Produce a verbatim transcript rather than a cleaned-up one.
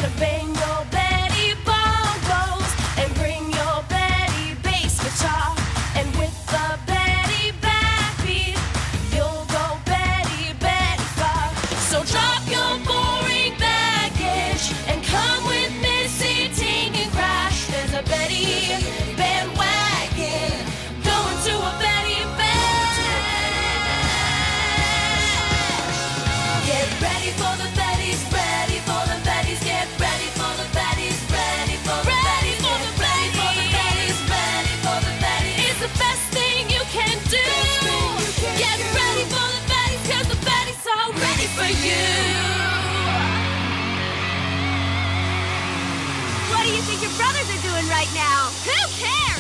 to bang your Betty bongos and bring your Betty bass guitar. And with the Betty backbeat, you'll go Betty, Betty far. So drop your boring baggage and come with Missy Ting and Crash. There's a Betty bandwagon going to a Betty bash. Get ready for the Bettys, ready for the Bettys, get ready for the Bettys, ready for the Bettys, get ready for the Bettys, ready for the Bettys. It's the best thing you can do. Get ready for the Bettys, 'cause the Bettys are ready for you. What do you think your brothers are doing right now? Who cares?